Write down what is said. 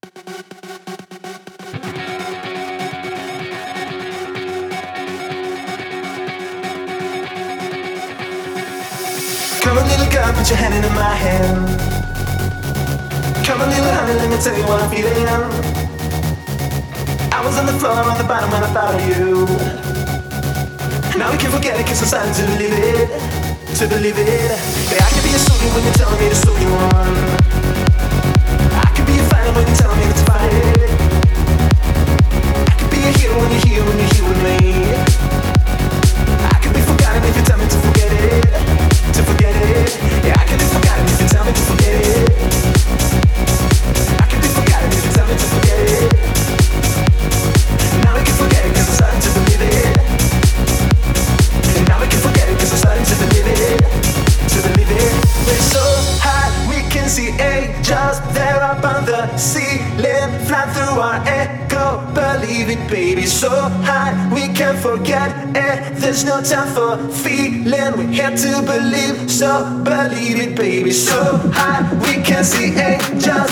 Come on, little girl, put your hand in my hand. Come on, little honey, let me tell you what I'm feeling. I was on the floor, on the bottom when I thought of you. Now we can't forget it, cause I'm starting to believe it. To believe it. Yeah, I can be a soldier when you're telling me to slow you on. I can be a fighter when you're telling me to fight it. I can be a hero when you're here, when you're here with me. I can be forgotten if you tell me to forget it. To forget it. Yeah, I can be forgotten if you tell me to forget it. I can be forgotten if you tell me to forget it. Now we can forget it cause I'm starting to believe it. And now we can forget it cause I'm starting to believe it. To believe it. We're so high we can see angels there up on the ceiling, fly through our echo. Believe it, baby. So high we can't forget it. There's no time for feeling. We're here to believe. So believe it, baby. So high we can see angels